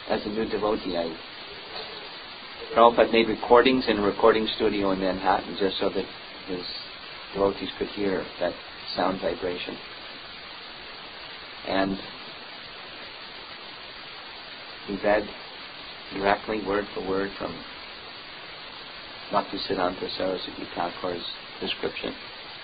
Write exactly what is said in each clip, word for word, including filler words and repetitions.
as a new devotee, I Prabhupada made recordings in a recording studio in Manhattan just so that his devotees could hear that sound vibration. And he read directly, word for word, from Bhaktisiddhanta Saraswati Thakur's description,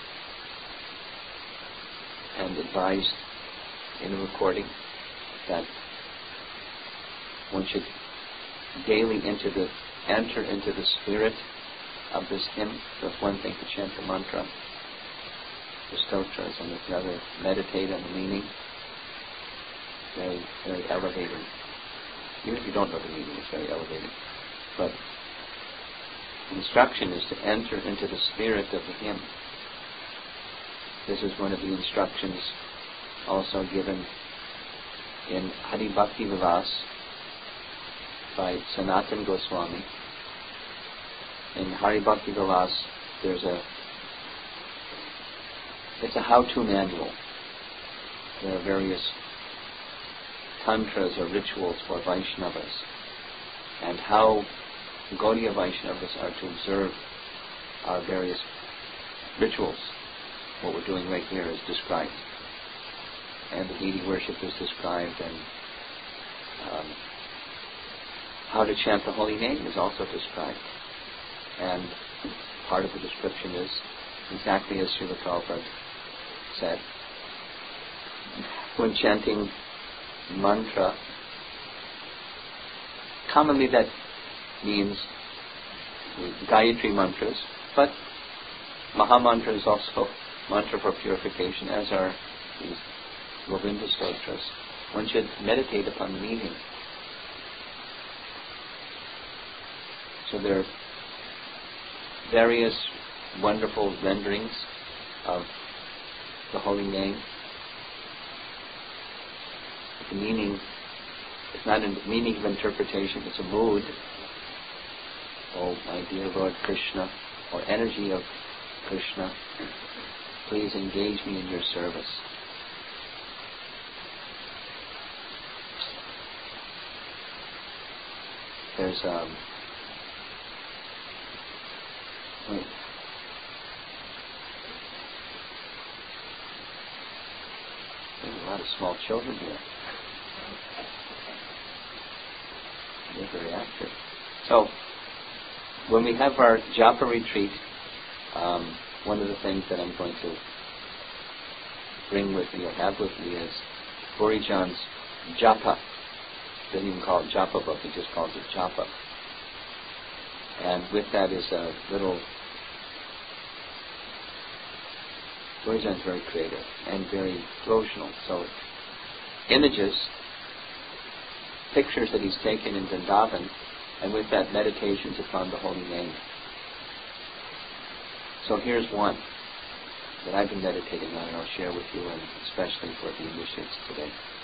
and advised in a recording that one should daily into the, enter into the spirit of this hymn. So if one thing to chant the mantra, the stotras, and if the other meditate on the meaning, very, very elevating. Even if you don't know the meaning, it's very elevating. But the instruction is to enter into the spirit of the hymn. This is one of the instructions also given in Hari Bhakti Vilas by Sanatana Goswami. In Hari Bhakti Vilas, there's a it's a how-to manual. There are various tantras or rituals for Vaishnavas, and how Gaudiya Vaishnavas are to observe our various rituals. What we're doing right here is described, and the deity worship is described, and um, how to chant the holy name is also described. And part of the description is exactly as Srila Prabhupada said. When chanting mantra, commonly that means Gayatri mantras, but Mahamantra is also mantra for purification, as are these Govinda stotras. One should meditate upon the meaning. So there are various wonderful renderings of the holy name. The meaning is not a meaning of interpretation, it's a mood. Oh, my dear Lord Krishna, or energy of Krishna, please engage me in your service. There's um wait. There's a lot of small children here. They're very active. So, when we have our japa retreat, um, one of the things that I'm going to bring with me or have with me is Burijan's japa. He doesn't even call it japa book, he just calls it japa. And with that is a little... Burijan's very creative and very devotional. So, images, pictures that he's taken in Vrindavan, and with that, meditations upon the holy name. So here's one that I've been meditating on, and I'll share with you, and especially for the initiates today.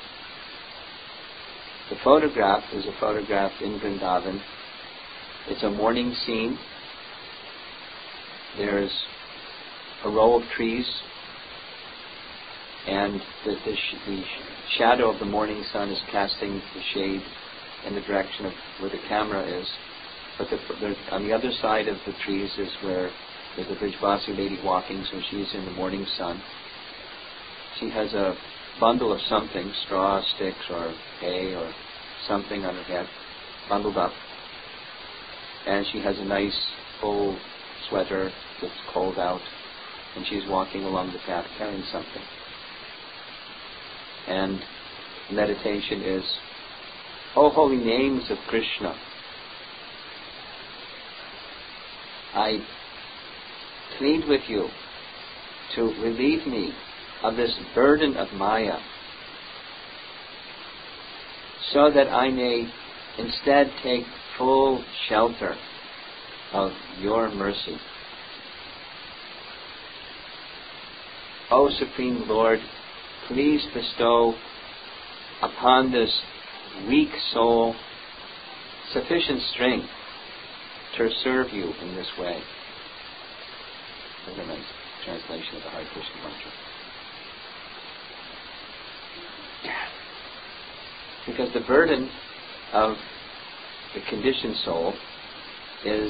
The photograph is a photograph in Vrindavan. It's a morning scene. There's a row of trees, and the, the, sh- the sh- shadow of the morning sun is casting the shade in the direction of where the camera is. But the, the, on the other side of the trees is where there's a Brijvasi lady walking, so she's in the morning sun. She has a bundle of something, straw, sticks, or hay, or something on her head, bundled up. And she has a nice full sweater that's cold out, and she's walking along the path carrying something. And meditation is, O holy names of Krishna, I plead with you to relieve me of this burden of Maya, so that I may instead take full shelter of your mercy. O Supreme Lord, please bestow upon this weak soul sufficient strength to serve you in this way. There's a nice translation of the Hare Krishna mantra. Because the burden of the conditioned soul is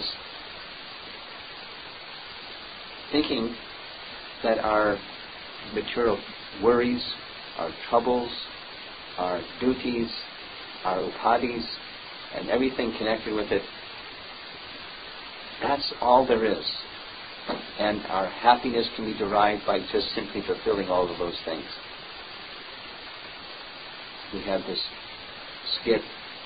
thinking that our material worries, our troubles, our duties, our upadhis, and everything connected with it, that's all there is. And our happiness can be derived by just simply fulfilling all of those things. We have this skit,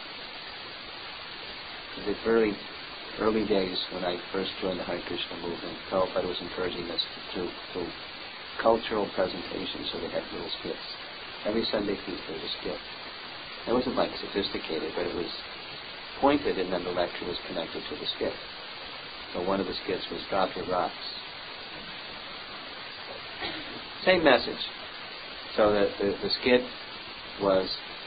the very early days when I first joined the Hare Krishna movement. Prabhupada was encouraging us to do cultural presentations, so they had little skits. Every Sunday feast there was a skit. It wasn't like sophisticated, but it was pointed, and then the lecture was connected to the skit. So one of the skits was drop your rocks. Same message. So the, the, the skit was,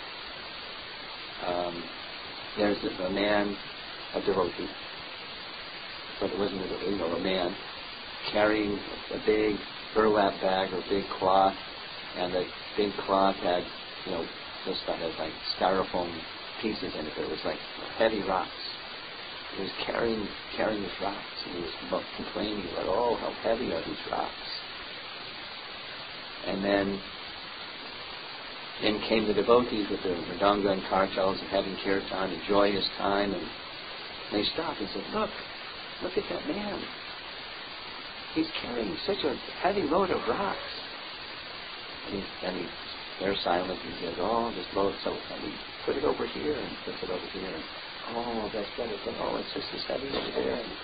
um, there's a, a man, a devotee, but it wasn't a, you know, a man carrying a big burlap bag or a big cloth, and the big cloth had, you know, this stuff had like styrofoam pieces in it. It was like heavy rocks. He was carrying carrying these rocks, and he was complaining about, oh, how heavy are these rocks. And then in came the devotees with their mridanga and kartals and having kirtan, a joyous time, and they stopped and said, look, look at that man. He's carrying such a heavy load of rocks. And he, and he, they're silent, and he says, oh, this load's so heavy. Put it over here, and puts it over here. And, oh, that's better. Oh, it's just as heavy over there. And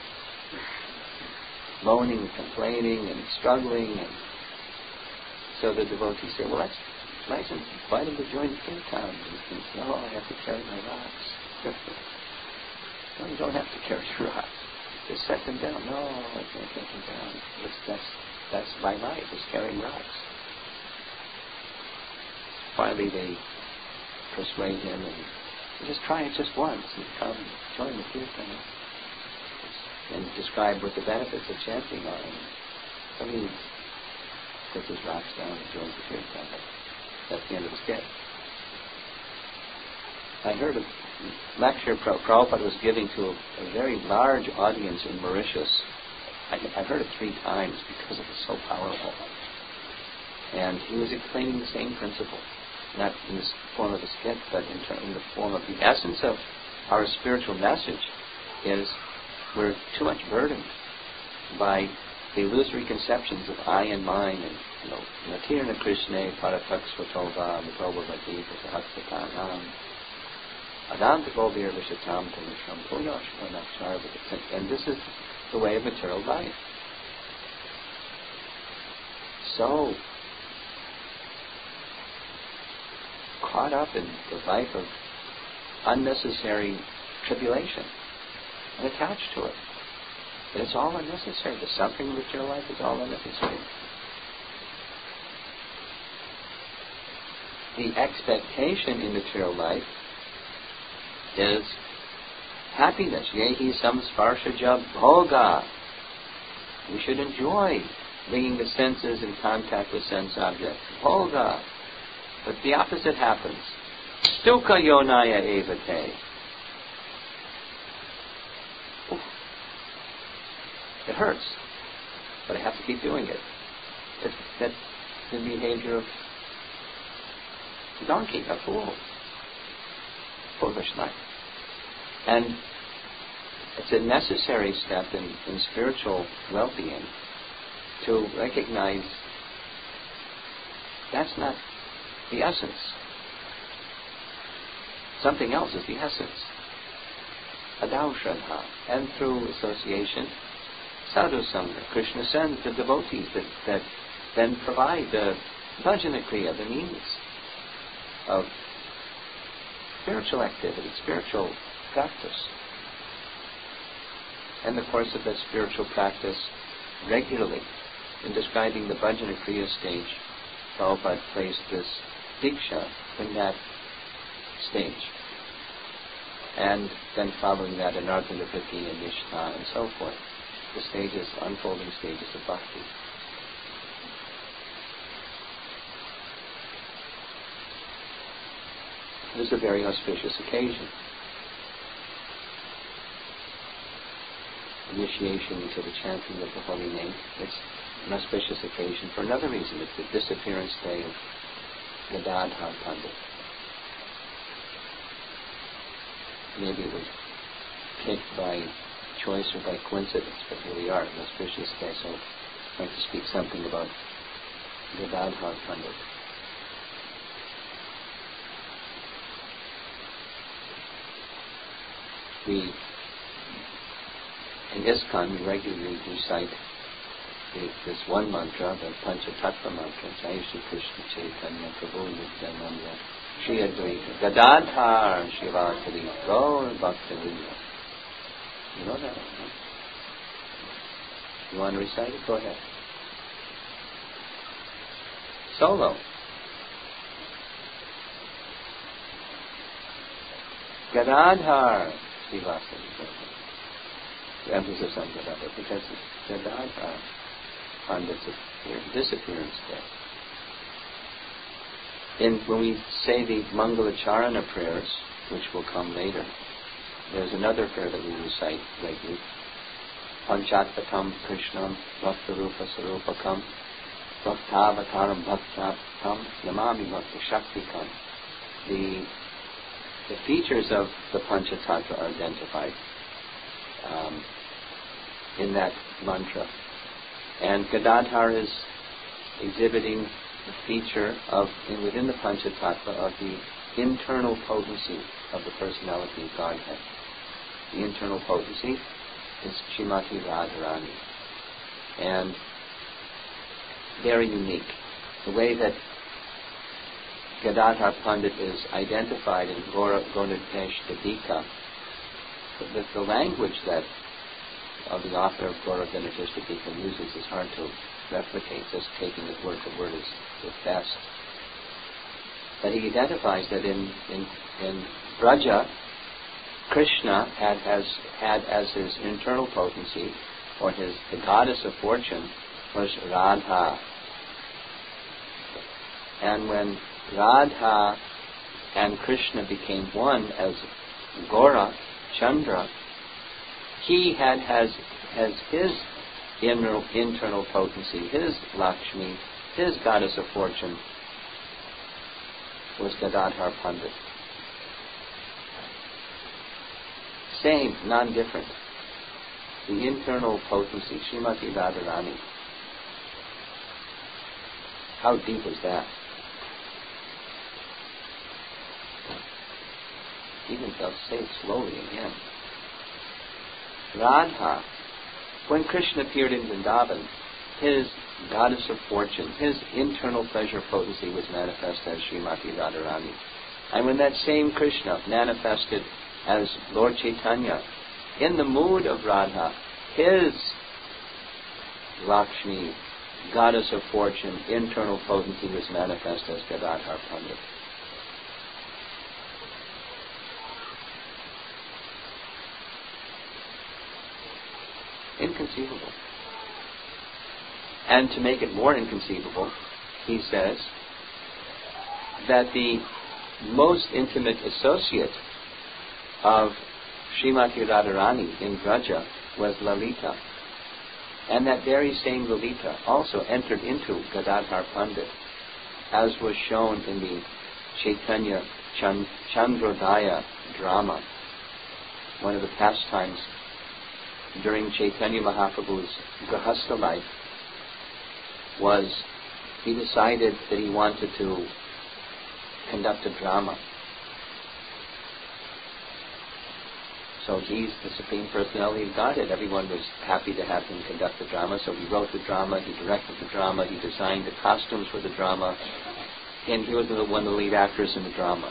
moaning and complaining and struggling. And so the devotees say, well, that's nice, and invite him to join the kirtan. And he thinks, no, I have to carry my rocks. No, you don't have to carry your rocks. Just set them down. No, I can't take them down. It's, that's, that's my life, is carrying rocks. Finally, they persuade him, and just try it just once, and come join the kirtan, and describe what the benefits of chanting are. And so he puts his rocks down and joins the kirtan. That's the end of the skit. I heard a lecture Prabhupada was giving to a, a very large audience in Mauritius. I, I heard it three times because it was so powerful. And he was explaining the same principle, not in the form of a skit, but in, ter- in the form of the essence of our spiritual message is we're too much burdened by the illusory conceptions of I and mine, and, you know, Natirna Krishna, Paratak Svatova, Mitoba Vati, Hastatanam, Adanta Govir Vishatam Tamishram, Punyashvanakshar, and this is the way of material life. So caught up in the life of unnecessary tribulation and attached to it. And it's all unnecessary. The suffering of material life is all unnecessary. The expectation in material life is happiness. Yehi samsparshaja bhoga. We should enjoy bringing the senses in contact with sense objects. Bhoga. But the opposite happens. Dukkha yonaya evate. Oof. It hurts. But I have to keep doing it. It's, that's the behavior of a donkey, a fool. Foolish life. And it's a necessary step in, in spiritual well-being to recognize that's not the essence. Something else is the essence. Adaushadha. And through association, sadhu sangha. Krishna sends the devotees that, that then provide the bhajana kriya, the means of spiritual activity, spiritual practice. And the course of that spiritual practice regularly, in describing the bhajana kriya stage, Prabhupada placed this diksha in that stage. And then following that, anartha-nivritti and nishtha and so forth. The stages, unfolding stages of bhakti. It was a very auspicious occasion. Initiation into the chanting of the holy name. It's an auspicious occasion for another reason. It's the disappearance day of Gadadhar Pandit. Maybe it was picked by choice or by coincidence, but here we are, an auspicious day, so I'd like to speak something about Gadadhar Pandit. We, in ISKCON, we regularly recite the, this one mantra, the Panchatattva mantra, Jai Shri Krishna Chaitanya Prabhu Nityananda Shri Advaita Gadadhar Shivasari Gaur Bhaktivinoda. You know that, right? You want to recite it? Go ahead. Solo. Gadadhar Shivasari. The emphasis on Gadadhar, because it's Gadadhar Pandit's disappearance day. In, when we say the Mangalacharana prayers, which will come later, there's another prayer that we recite regularly. Panchatpatam Krishnam Bhaktarupa Sarupakam Bhaktavataram Bhaktatam Namami Bhakta Shaktikam. The, the features of the Panchatattva are identified um, in that mantra. And Gadadhar is exhibiting the feature of, in, within the Panchatattva, of the internal potency of the personality of Godhead. The internal potency is Srimati Radharani. And very unique. The way that Gadadhar Pandit is identified in Gaura Gonadesh Dadika, the, the language that of the author of Gaura Gonadesh Dadika uses is hard to replicate. Just taking it word for word is the best. But he identifies that in in, in Braja, Krishna had as had as his internal potency, or his the goddess of fortune, was Radha. And when Radha and Krishna became one as Gaura, Chandra, he had as as his inner, internal potency, his Lakshmi, his goddess of fortune, was Gadadhar Pandit. Same, non-different. The internal potency, Srimati Radharani. How deep is that? Even I'll say it slowly again. Radha, when Krishna appeared in Vrindavan, his goddess of fortune, his internal pleasure potency was manifest as Srimati Radharani. And when that same Krishna manifested as Lord Chaitanya, in the mood of Radha, his Lakshmi, goddess of fortune, internal potency was manifest as Gadadhar Pandit. Inconceivable. And to make it more inconceivable, he says that the most intimate associate of Srimati Radharani in Braja was Lalita. And that very same Lalita also entered into Gadadhar Pandit, as was shown in the Chaitanya Chand- Chandrodaya drama. One of the pastimes during Chaitanya Mahaprabhu's Grahastha life was he decided that he wanted to conduct a drama. So he's the Supreme Personality of Godhead. Everyone was happy to have him conduct the drama, so he wrote the drama, he directed the drama, he designed the costumes for the drama, and he was the one of the lead actors in the drama,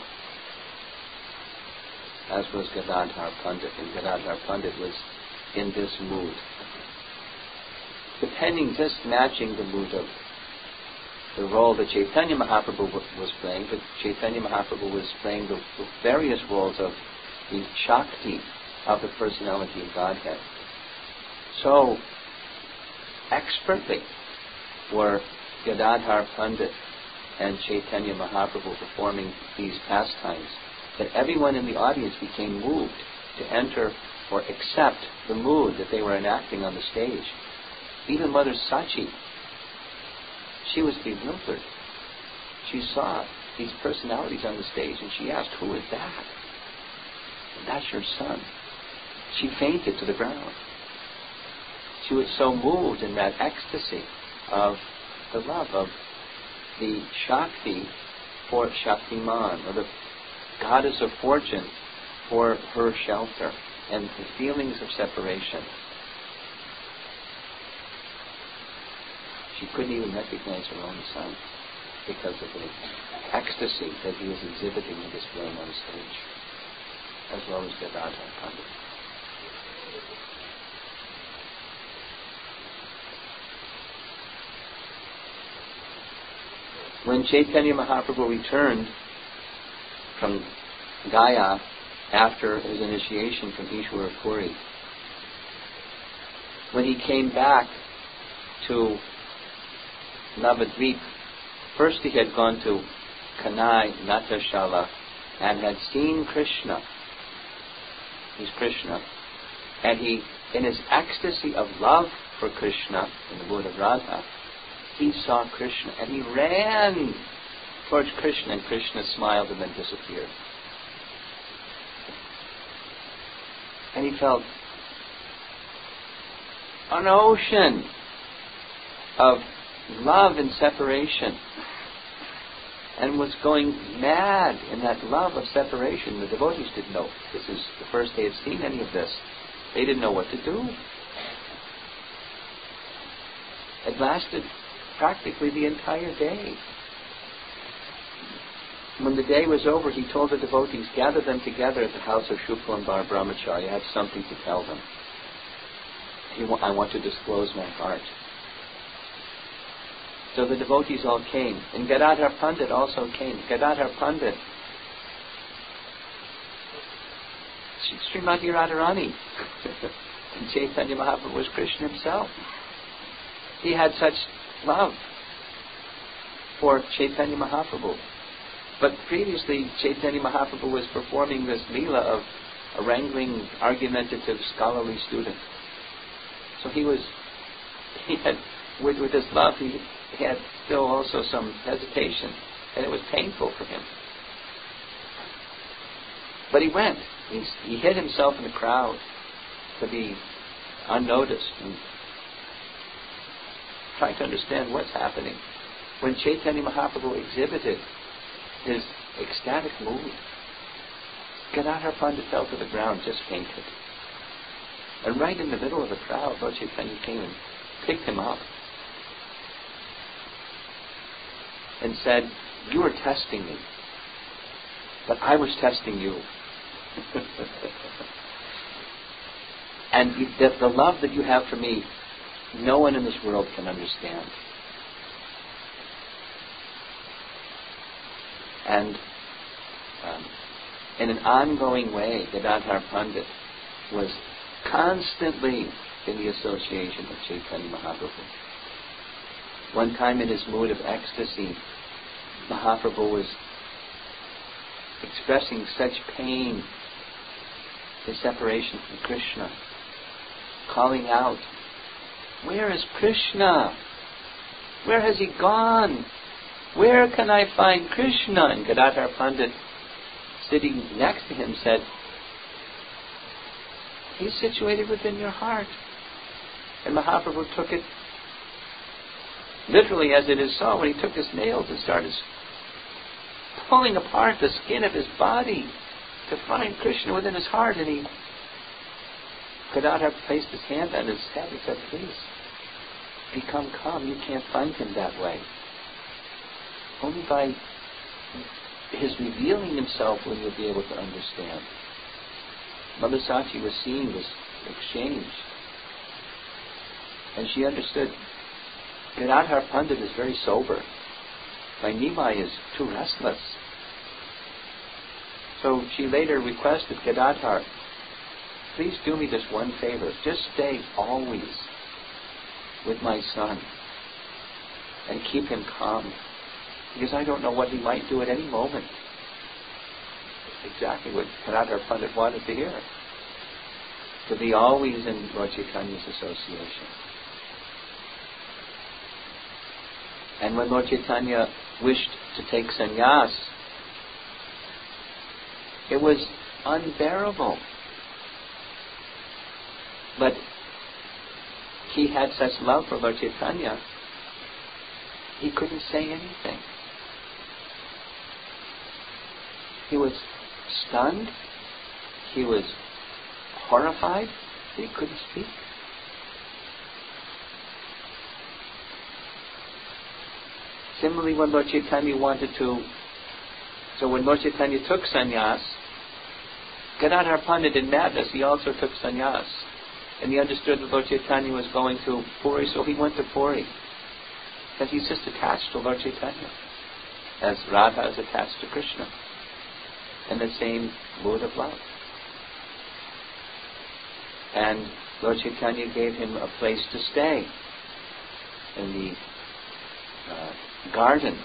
as was Gadadhar Pandit. And Gadadhar Pandit was in this mood, depending, just matching the mood of the role that Chaitanya Mahaprabhu was playing, but Chaitanya Mahaprabhu was playing the, the various roles of the Shakti of the personality of Godhead. So expertly were Gadadhar Pandit and Chaitanya Mahaprabhu performing these pastimes that everyone in the audience became moved to enter or accept the mood that they were enacting on the stage. Even Mother Sachi, she was bewildered. She saw these personalities on the stage and she asked, "Who is that?" "And that's your son." She fainted to the ground. She was so moved in that ecstasy of the love of the Shakti for Shaktiman, or the goddess of fortune for her shelter, and the feelings of separation. She couldn't even recognize her own son because of the ecstasy that he was exhibiting and displaying on stage, as well as Gadadhar Pandit. When Chaitanya Mahaprabhu returned from Gaya after his initiation from Ishwara Puri, when he came back to Navadvip, first he had gone to Kanai Natashala and had seen Krishna. He's Krishna. And he, in his ecstasy of love for Krishna, in the mood of Radha, he saw Krishna and he ran towards Krishna, and Krishna smiled and then disappeared. And he felt an ocean of love and separation, and was going mad in that love of separation. The devotees didn't know. This is the first they had seen any of this. They didn't know what to do. It lasted practically the entire day. When the day was over, he told the devotees, "Gather them together at the house of Shuklambar Brahmacharya. I have something to tell them. I want to disclose my heart." So the devotees all came, and Gadadhar Pandit also came. Gadadhar Pandit, Srimati Radharani, and Chaitanya Mahaprabhu was Krishna himself. He had such love for Chaitanya Mahaprabhu. But previously, Chaitanya Mahaprabhu was performing this leela of a wrangling, argumentative, scholarly student. So he was, he had, with, with his love, he, he had still also some hesitation, and it was painful for him. But he went. He, he hid himself in the crowd to be unnoticed and try to understand what's happening. When Chaitanya Mahaprabhu exhibited his ecstatic mood, Gadadhar Pandit fell to the ground, just fainted. And right in the middle of the crowd, Lord Chaitanya came and picked him up and said, "You were testing me, but I was testing you." And the, the love that you have for me, no one in this world can understand. And um, in an ongoing way, Gadadhar Pandit was constantly in the association of Chaitanya Mahaprabhu. One time in his mood of ecstasy, Mahaprabhu was expressing such pain, his separation from Krishna, calling out, "Where is Krishna? Where has he gone? Where can I find Krishna?" And Gadadhar Pandit, sitting next to him, said, "He's situated within your heart." And Mahaprabhu took it literally as it is so, when he took his nails and started pulling apart the skin of his body to find Krishna within his heart. And he, Gadadhar placed his hand on his head and said, "Please, become calm. You can't find him that way. Only by his revealing himself will you be able to understand." Mother Sachi was seeing this exchange, and she understood Gadadhar Pandit is very sober. My Nimai is too restless. So she later requested Gadadhar, "Please do me this one favor. Just stay always with my son and keep him calm, because I don't know what he might do at any moment." exactly what Gadadhar Pandit wanted to hear. To be always in Lord Chaitanya's association. And when Lord Chaitanya wished to take sannyas, it was unbearable. But he had such love for Lord Chaitanya, he couldn't say anything. He was stunned, he was horrified, he couldn't speak. Similarly, when Lord Chaitanya wanted to, so when Lord Chaitanya took sannyas, Gadadhar Pandit in madness, he also took sannyas. And he understood that Lord Chaitanya was going to Puri, so he went to Puri. Because he's just attached to Lord Chaitanya, as Radha is attached to Krishna, in the same mood of love. And Lord Chaitanya gave him a place to stay in the uh, garden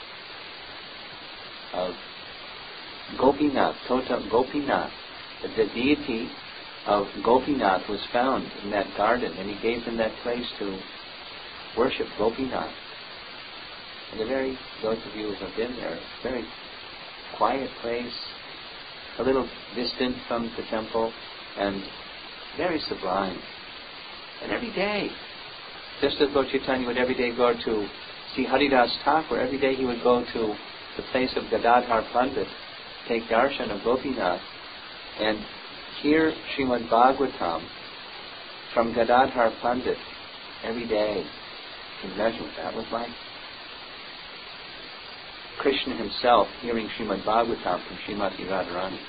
of Gopinath, Tota Gopinath. The deity of Gopinath was found in that garden, and he gave him that place to worship Gopinath. And a very, those of you who have been there, a very quiet place, a little distant from the temple, and very sublime. And every day, just as Lord Chaitanya would every day go to see Haridas Thakur, every day he would go to the place of Gadadhar Pandit, take darshan of Gopinath, and hear Srimad Bhagavatam from Gadadhar Pandit every day. You can imagine what that was like. Krishna himself hearing Srimad Bhagavatam from Srimati Radharani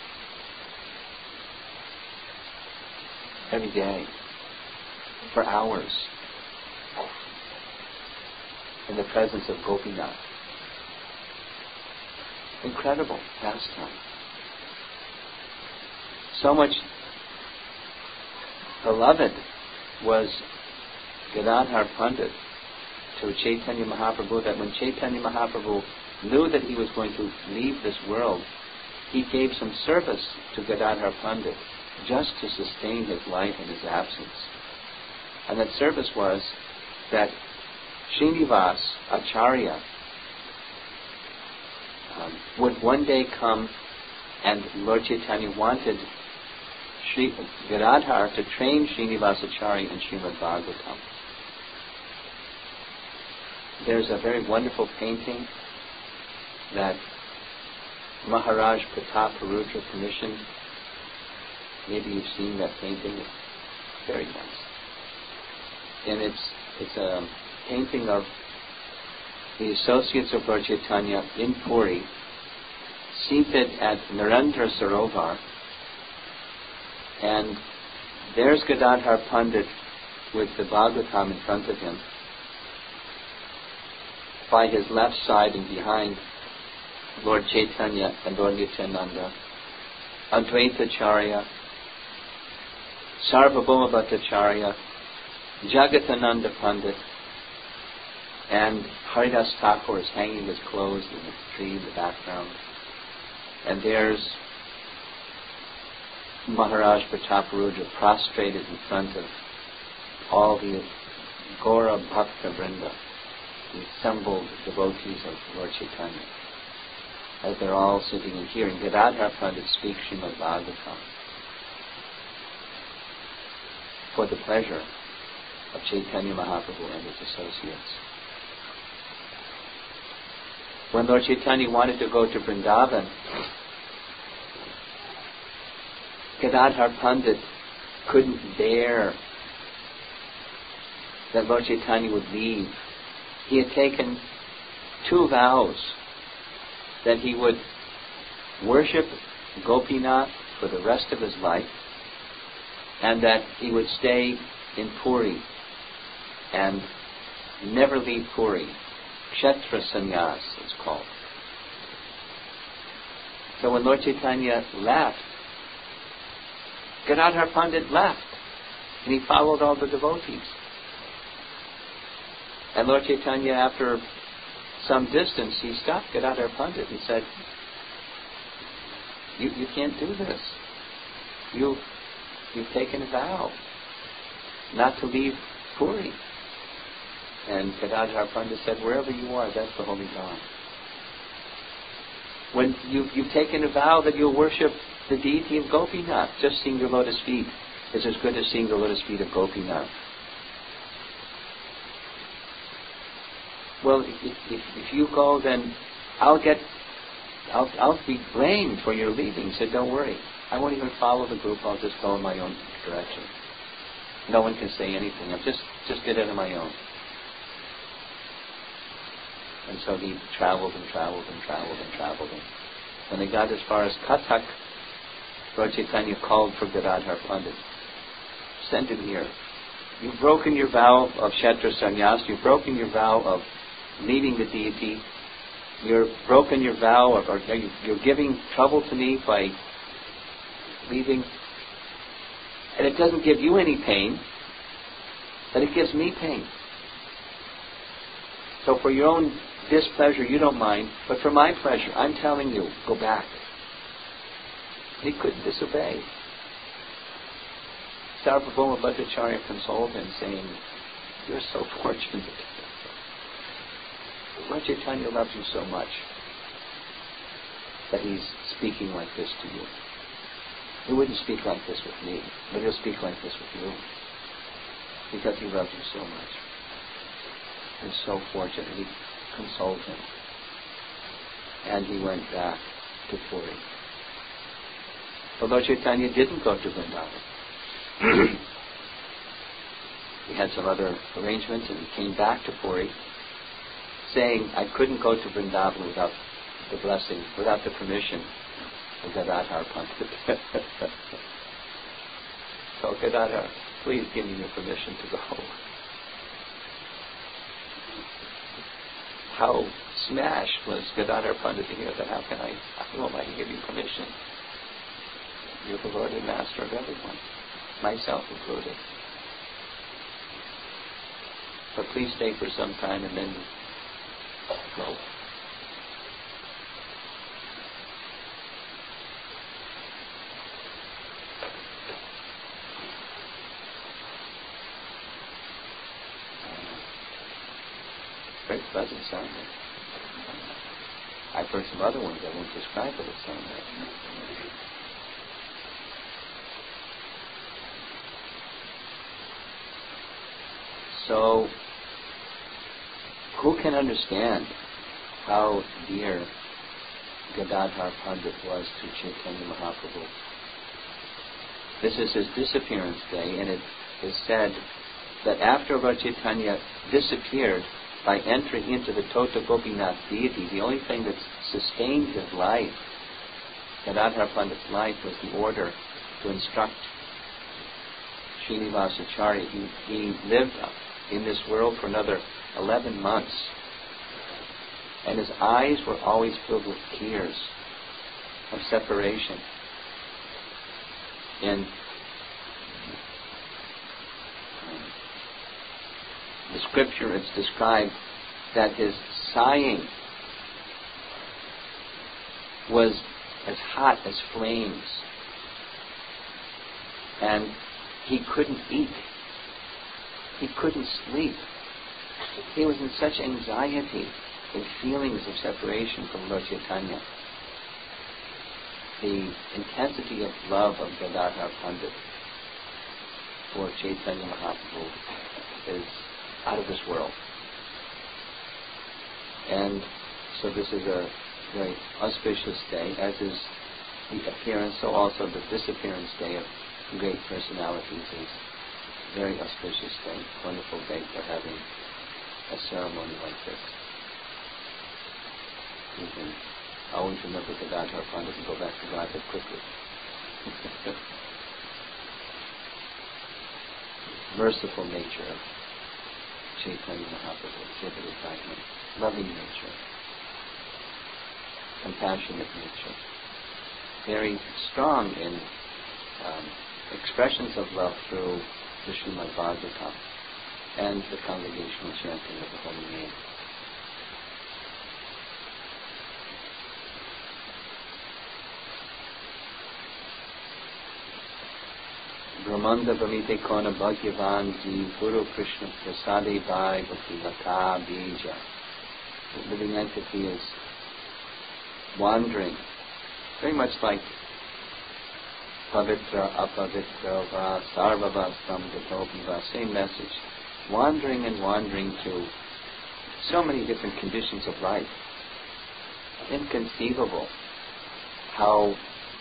every day for hours in the presence of Gopinath. Incredible pastime. So much beloved was Gadadhar Pandit to Chaitanya Mahaprabhu that when Chaitanya Mahaprabhu knew that he was going to leave this world, he gave some service to Gadadhar Pandit just to sustain his life in his absence. And that service was that Srinivas Acharya um, would one day come, and Lord Chaitanya wanted Sri Gadadhar to train Srinivas Acharya in Srimad Bhagavatam. There's a very wonderful painting that Maharaj Pratap-Rudra commissioned. Maybe you've seen that painting. It's very nice. And it's it's a painting of the associates of Lord Chaitanya in Puri, seated at Narendra Sarovar, and there's Gadadhar Pandit with the Bhagavatam in front of him. By his left side and behind, Lord Chaitanya and Lord Nityananda, Advaita Acharya, Sarvabhauma Bhattacharya, Jagatananda Pandit, and Haridas Thakur is hanging his clothes in the tree in the background. And there's Maharaj Pratap-Rudra prostrated in front of all the Gaura Bhakta Vrinda, the assembled devotees of Lord Chaitanya, as they're all sitting and hearing Gadadhar Pandit speak Srimad Bhagavatam for the pleasure of Chaitanya Mahaprabhu and his associates. When Lord Chaitanya wanted to go to Vrindavan, Gadadhar Pandit couldn't bear that Lord Chaitanya would leave. He had taken two vows, that he would worship Gopinath for the rest of his life, and that he would stay in Puri and never leave Puri. Kshetra Sannyas is called. So when Lord Chaitanya left, Gadadhar Pandit left, and he followed all the devotees. And Lord Chaitanya, after some distance, he stopped Gadadhar Pandit and said, You, you can't do this. You've, you've taken a vow not to leave Puri. And Gadadhar Pandit said, wherever you are, that's the holy dawn. When you, you've taken a vow that you'll worship the deity of Gopinath, just seeing your lotus feet is as good as seeing the lotus feet of Gopinath. Well, if, if, if you go, then I'll get, I'll, I'll be blamed for your leaving. He said, don't worry. I won't even follow the group. I'll just go in my own direction. No one can say anything. I'll just, just get it on my own. And so he traveled and traveled and traveled and traveled. And when they got as far as Kathak, Lord Chaitanya called for Gadadhar Pandit. Send him here. You've broken your vow of Kshetra Sannyas. You've broken your vow of leaving the deity. You've broken your vow of, or you're giving trouble to me by leaving. And it doesn't give you any pain, but it gives me pain. So for your own displeasure, you don't mind, but for my pleasure, I'm telling you, go back. He couldn't disobey. Sarvabhauma Bhattacharya consoled him, saying, you're so fortunate. Lord Chaitanya loves you so much that he's speaking like this to you. He wouldn't speak like this with me, but he'll speak like this with you. Because he loves you so much. You're so fortunate. He consoled him. And he went back to Puri. But Lord Chaitanya didn't go to Vrindavan. He had some other arrangements and he came back to Puri, saying, I couldn't go to Vrindavan without the blessing, without the permission of Gadadhar Pandit. So Gadadhar, please give me your permission to go. How smashed was Gadadhar Pandit to hear that? How can I, how am I to give you permission? You're the Lord and Master of everyone, myself included. But please stay for some time and then go. Very pleasant sound. I've heard some other ones. I won't describe what it sounds like. So, who can understand how dear Gadadhar Pandit was to Chaitanya Mahaprabhu? This is his disappearance day, and it is said that after Lord Chaitanya disappeared by entering into the Tota Gopinath deity, the only thing that sustained his life, Gadadhar Pandit's life, was the order to instruct Srinivasacharya. He, he lived in this world for another eleven months, and his eyes were always filled with tears of separation. And the scripture, it's described that his sighing was as hot as flames, and he couldn't eat. He couldn't sleep. He was in such anxiety and feelings of separation from Lord Chaitanya. The intensity of love of Gadadhar Pandit for Chaitanya Mahaprabhu is out of this world. And so this is a very auspicious day, as is the appearance, so also the disappearance day of great personalities is a very auspicious day, wonderful day for having a ceremony like this. You can always remember Gadadhar Pandit and go back to Radha quickly. Merciful nature of Chaitanya Mahaprabhu, exhibited by him. Loving nature. Compassionate nature. Very strong in um, expressions of love through the Srimad Bhagavatam and the congregational chanting of the holy name. Ramanda Bhamite Kona Bhagyavan Ji Guru Krishna Prasade Bhai Bhaktivata Bija. The living entity is wandering, very much like Pavitra Apavitra Va Sarvavastam Gatopiva, same message. Wandering and wandering to so many different conditions of life. Inconceivable how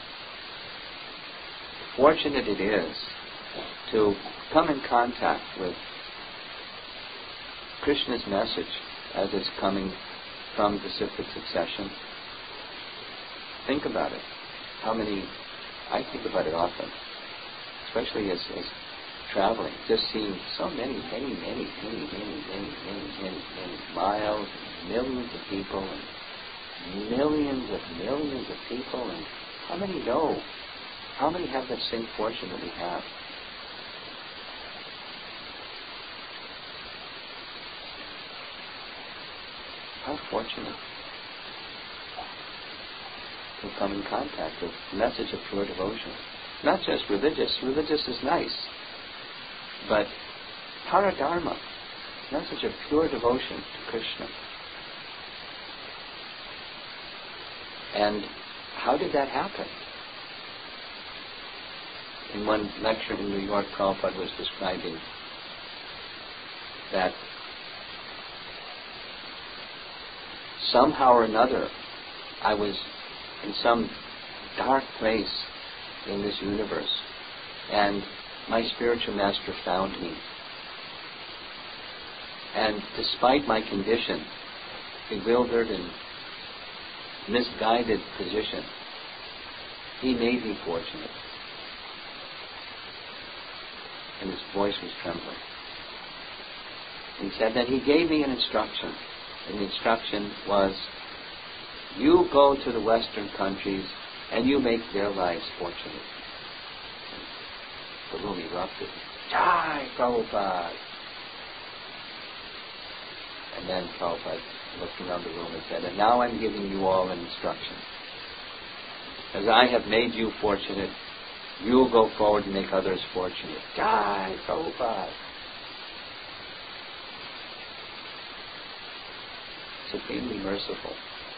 fortunate it is to come in contact with Krishna's message as it's coming from the disciplic succession. Think about it. How many, I think about it often, especially as, as traveling, just seeing so many, many, many, many, many, many, many, many, many miles, and millions of people, and millions of millions of people, and how many know? How many have that same fortune that we have? How fortunate to come in contact with the message of pure devotion. Not just religious. Religious is nice. But paradharma, message of pure devotion to Krishna. And how did that happen? In one lecture in New York, Prabhupada was describing that somehow or another I was in some dark place in this universe, and my spiritual master found me. And despite my condition, bewildered and misguided position, he made me fortunate. And his voice was trembling. He said that he gave me an instruction. And the instruction was, you go to the Western countries and you make their lives fortunate. The room erupted. Jai Prabhupada! And then Prabhupada looked around the room and said, and now I'm giving you all an instruction. As I have made you fortunate, you will go forward and make others fortunate. Jai Prabhupada! Supremely merciful.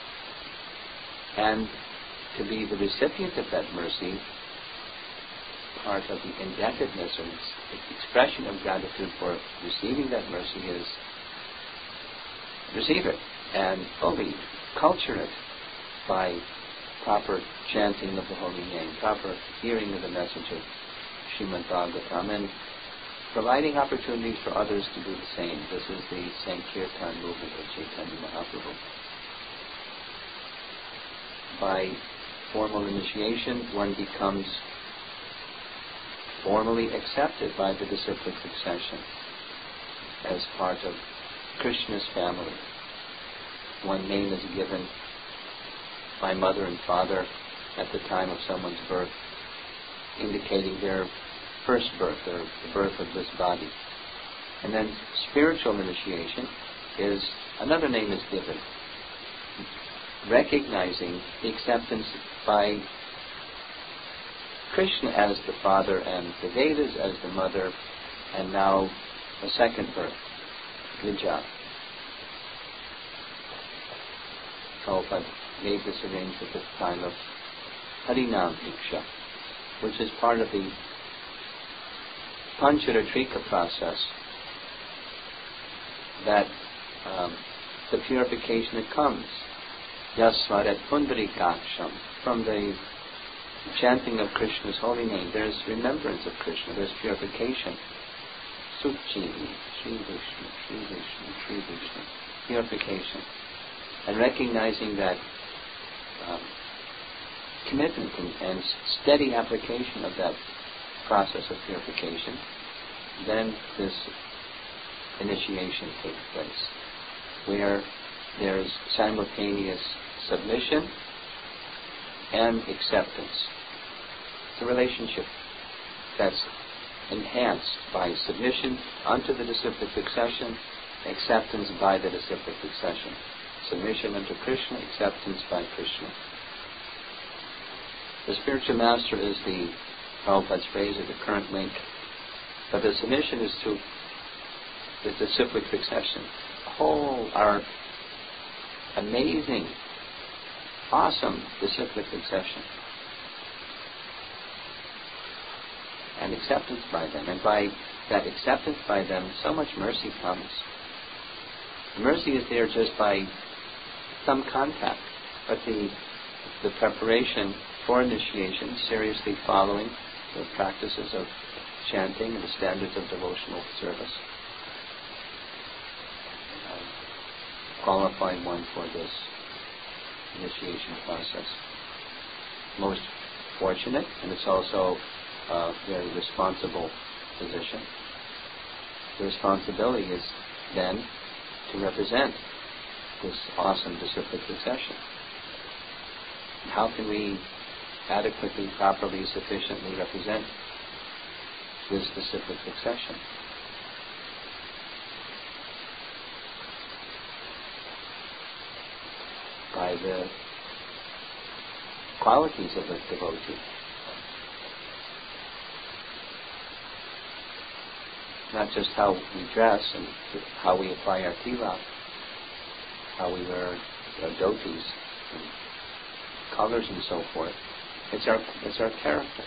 And to be the recipient of that mercy, part of the indebtedness or the expression of gratitude for receiving that mercy is receive it and fully culture it by proper chanting of the holy name, proper hearing of the message of Srimad Bhagavatam, and providing opportunities for others to do the same. This is the Sankirtan movement of Chaitanya Mahaprabhu. By formal initiation, one becomes formally accepted by the disciplic succession as part of Krishna's family. One name is given by mother and father at the time of someone's birth, indicating their first birth, or the birth of this body. And then spiritual initiation is, another name is given, recognizing the acceptance by Krishna as the father and the Vedas as the mother, and now a second birth, Vijja. Prabhupada made this arrangement at the time of Harinam Diksha, which is part of the Pancharatrika process, that um, the purification that comes, Yasvarat Pundarikaksham, from the chanting of Krishna's holy name, there's remembrance of Krishna, there's purification. Suchi, Sri Vishnu, Sri Vishnu, Sri Vishnu, purification. And recognizing that um, commitment and, and steady application of that process of purification, then this initiation takes place, where there's simultaneous submission and acceptance. It's a relationship that's enhanced by submission unto the disciplic succession, acceptance by the disciplic succession. Submission unto Krishna, acceptance by Krishna. The spiritual master is the Prabhupada's phrase is the current link. But the submission is to is the cyclic succession. Whole our amazing, awesome disciplic succession. And acceptance by them. And by that acceptance by them, so much mercy comes. Mercy is there just by some contact. But the the preparation for initiation, seriously following the practices of chanting and the standards of devotional service, uh, qualifying one for this initiation process. Most fortunate, and it's also a very responsible position. The responsibility is then to represent this awesome disciplic succession. How can we adequately, properly, sufficiently represent this disciplic succession? By the qualities of a devotee. Not just how we dress and how we apply our tilak, how we wear our dhotis and colors and so forth. It's our it's our character.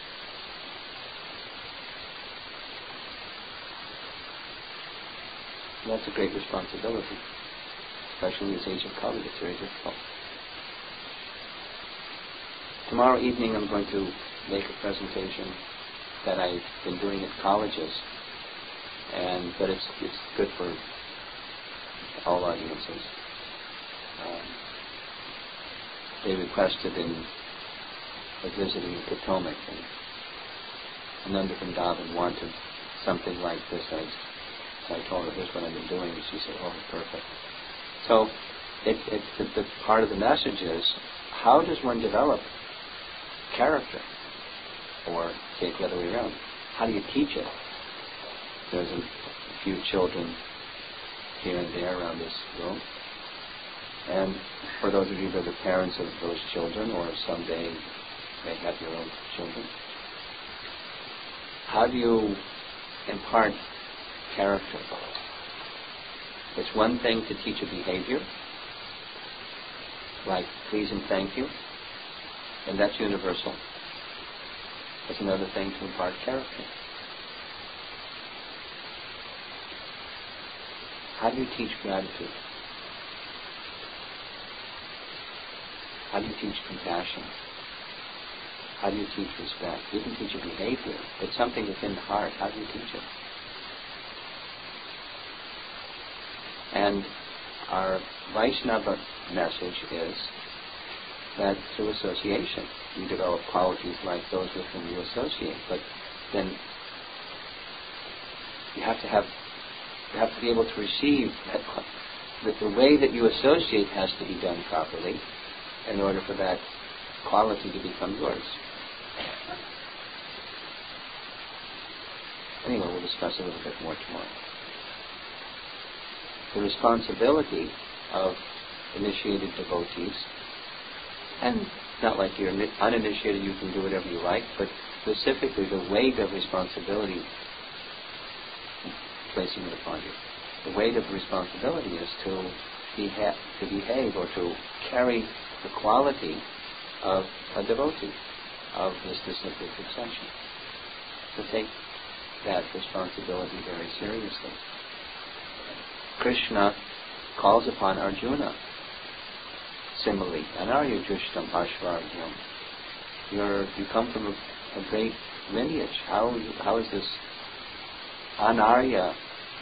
And that's a great responsibility, especially in this age of Kali. It's very difficult. Tomorrow evening I'm going to make a presentation that I've been doing at colleges, and but it's it's good for all audiences. Um, they requested in a visiting Potomac, and Ananda Vrindavan wanted something like this. I, so I told her, here's what I've been doing, and she said, oh, perfect. So it, it, the, the part of the message is, how does one develop character? Or say it the other way around, how do you teach it? There's a few children here and there around this room. And for those of you that are the parents of those children, or someday may have your own children, how do you impart character? It's one thing to teach a behavior, like please and thank you, and that's universal. It's another thing to impart character. How do you teach gratitude? How do you teach compassion? How do you teach respect? You can teach a behavior, but something within the heart, how do you teach it? And our Vaishnava message is that through association you develop qualities like those with whom you associate, but then you have to have you have to be able to receive that, that the way that you associate has to be done properly in order for that quality to become yours. Anyway, we'll discuss a little bit more tomorrow. The responsibility of initiated devotees, and not like you're uninitiated, you can do whatever you like, but specifically the weight of responsibility placing it upon you. The weight of responsibility is to beha- to behave or to carry the quality of a devotee, of this disciplic succession. To take that responsibility very seriously. Krishna calls upon Arjuna similarly, Anarya Jushtam Ashvargyam. You're you come from a, a great lineage. How how is this Anarya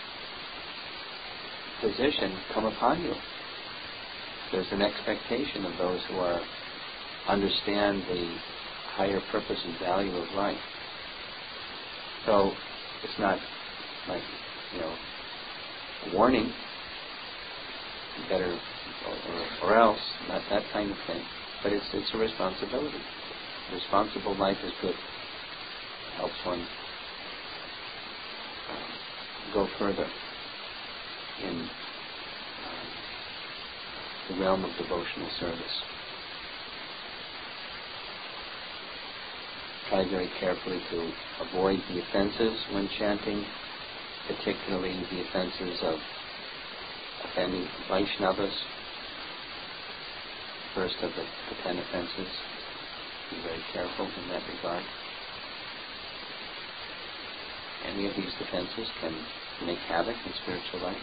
position come upon you? There's an expectation of those who are understand the higher purpose and value of life. So it's not like, you know, a warning, better or, or else, not that kind of thing. But it's it's a responsibility. A responsible life is good. It helps one uh, go further in uh, the realm of devotional service. try very carefully to avoid the offenses when chanting, particularly the offenses of offending Vaishnavas. First of the, the ten offenses. Be very careful in that regard. Any of these offenses can make havoc in spiritual life.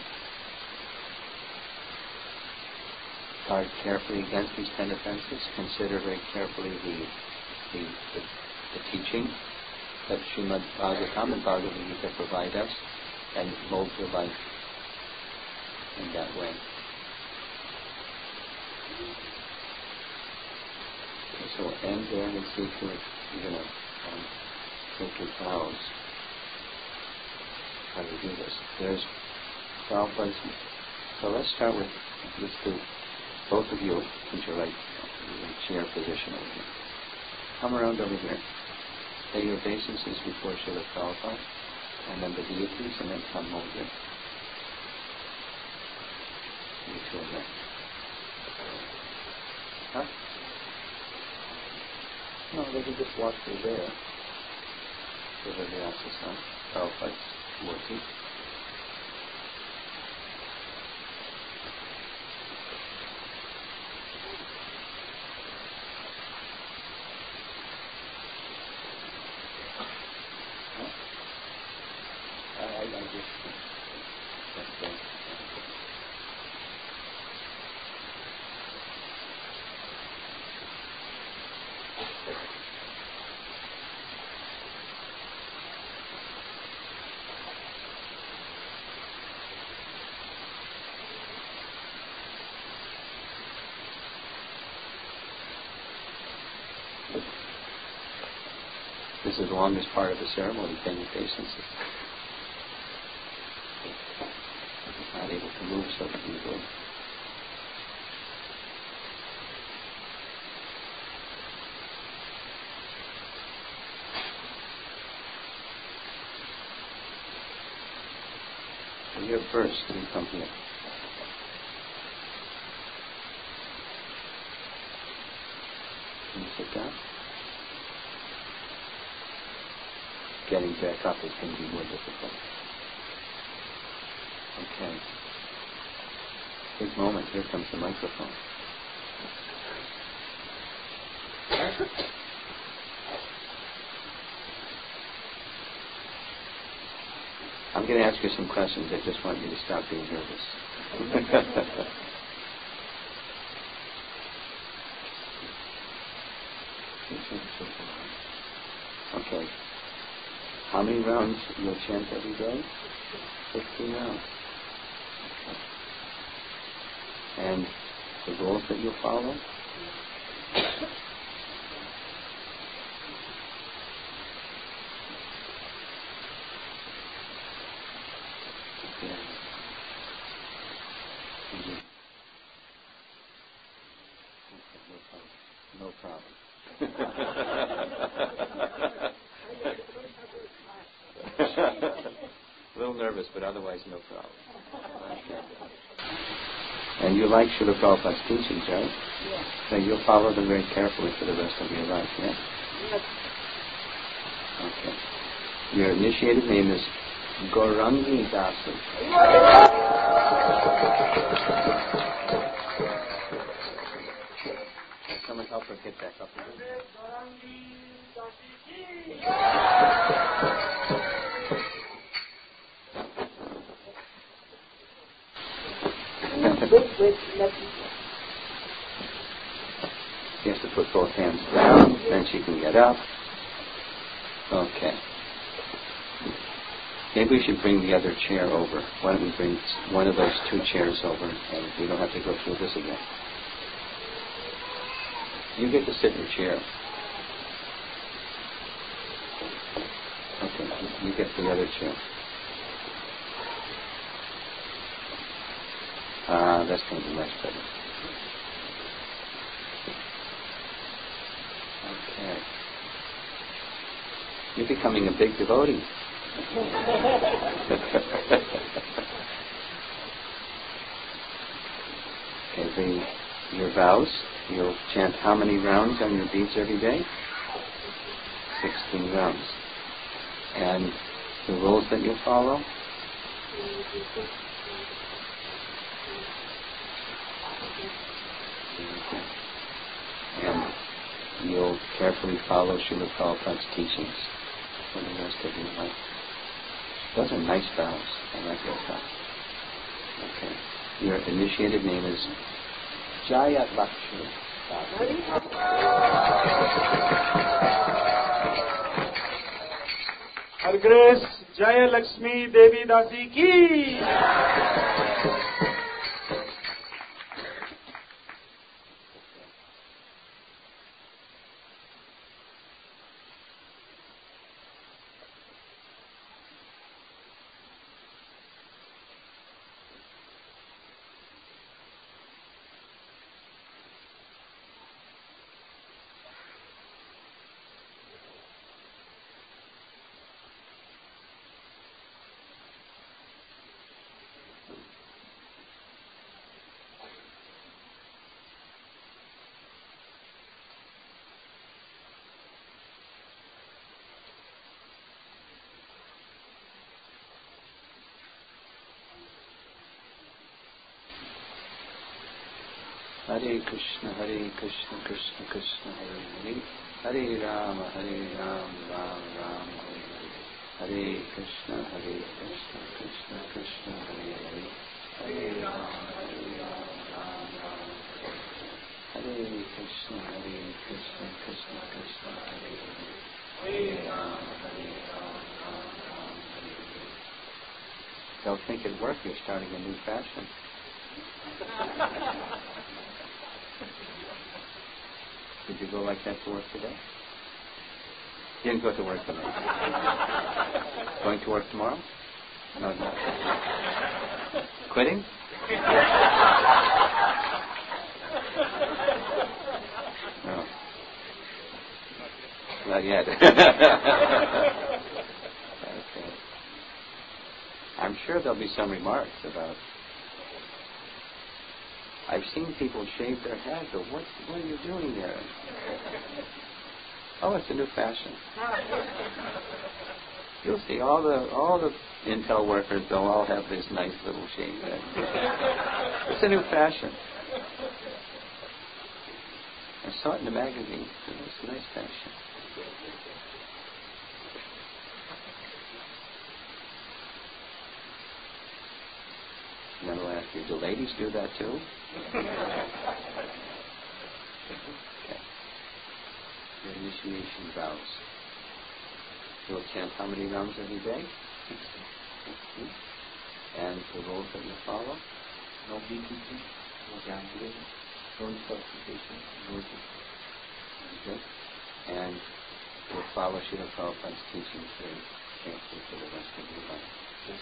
Guard carefully against these ten offenses. Consider very carefully the the, the, the teaching that Srimad Bhagavatam and Bhagavad Gita provide us, and mold your life in that way. Okay, so we'll end there and see if you're, you're going to um, take your vows. How do you do this? There's Prabhupada's. So let's start with, let's do, both of you, since you're right, in the chair position over here. Come around over here. Say your obeisances before Srila Prabhupada, and then the deities, and then come over here. You two are there. Huh? No, they can just walk through there. Over the Asasana, Prabhupada's Murti. This is the longest part of the ceremony, ten obeisances. Not able to move so easily. So you're first, and you come here. Can you sit down? Getting back up is going to be more difficult. Okay. Big moment. Here comes the microphone. I'm going to ask you some questions. I just want you to stop being nervous. Okay. How many rounds you'll chant every day? Fifteen rounds. Okay. And the rules that you'll follow? Okay. Mm-hmm. Okay, no problem. No problem. A little nervous, but otherwise no problem. Okay. And you like Srila Prabhupada's teachings, right? Yes. So you'll follow them very carefully for the rest of your life, yeah? Yes. Okay. Your initiated name is Gaurangi Dasu. Come and help her get back up again. She has to put both hands down, then she can get up. Okay. Maybe we should bring the other chair over. Why don't we bring one of those two chairs over, and we don't have to go through this again. You get to sit in your chair. Okay, you get the other chair. Ah, uh, that's going to be much better. Okay. You're becoming a big devotee. Okay, the, your vows, you'll chant how many rounds on your beads every day? sixteen realms. And the rules that you follow? And you'll carefully follow Srila Prabhupada's teachings for the rest of your life. Those are nice vows. I like those vows. Okay. Your initiated name is Jaya Lakshmi. Har Grace Jaya Lakshmi Devi Dasi ki. Hare Krishna, Hare Krishna, Krishna Krishna, Hare Hare, Hare Rama, Hare Rama, Rama Rama, Hare Hare, Hare Krishna, Hare Krishna, Krishna Krishna, Hare Hare, Hare Rama, Hare Rama, Rama Rama, Hare Krishna, Hare Krishna, Krishna Krishna, Hare Hare, Hare Rama, Hare Rama, Rama Rama, Hare Hare. Don't think it worked. You're starting a new fashion. Did you go like that to work today? You didn't go to work today. Going to work tomorrow? No, no. Quitting? No. Not yet. Okay. I'm sure there'll be some remarks about, I've seen people shave their heads, but what, what are you doing there? Oh, it's a new fashion. You'll see all the all the Intel workers, they'll all have this nice little shaved head. It's a new fashion. I saw it in the magazine. It's a nice fashion. And then we'll ask you, do ladies do that too? Okay. Your initiation vows. You'll chant how many rounds every day? sixty. And the rules that you follow? No beating, no gambling, no intoxication, no okay. And you'll follow Srila Prabhupada's teachings very carefully for the rest of your life.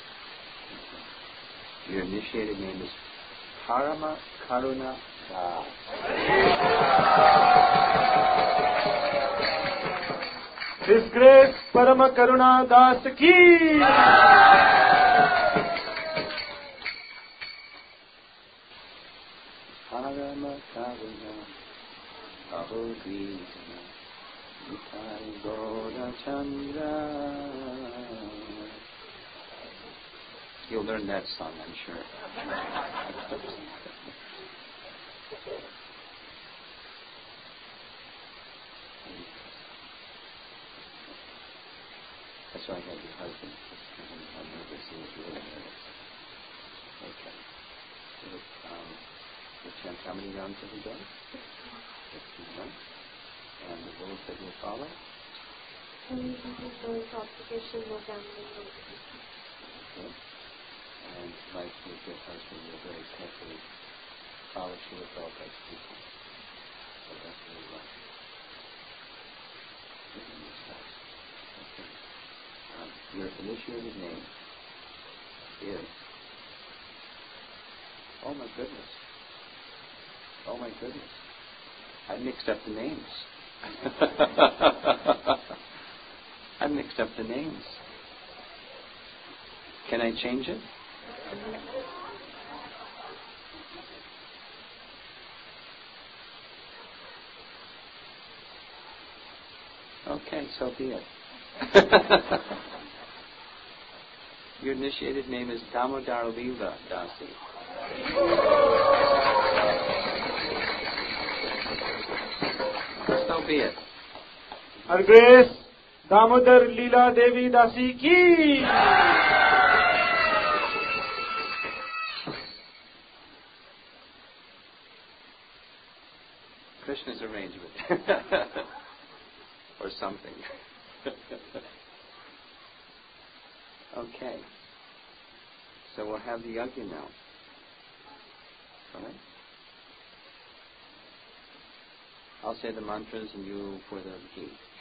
Okay. Your initiated name is Parama Karuna Das. His Grace Parama Karuna Das ki. Parama Karuna Ahogritana Nitai Goda Chandra. You'll learn that song, I'm sure. That's why I got your husband. I'm nervous. He was really nervous. Okay. So, um, you chant how many rounds every day? fifteen, right? And the rules that you follow? No intoxication, no gambling, no Okay. And like with your husband, you're very carefully follow Srila Prabhupada's teaching for the rest of your life. Okay. Um, your initiated name is, oh my goodness, oh my goodness, I mixed up the names. I mixed up the names. Can I change it? Okay. so be it. Your initiated name is Damodar Leela Dasi. So be it. Her Grace Damodar Leela Devi Dasi ki. Krishna's arrangement. Or something. Okay. So we'll have the yajna now. All right? I'll say the mantras and you for the ghee.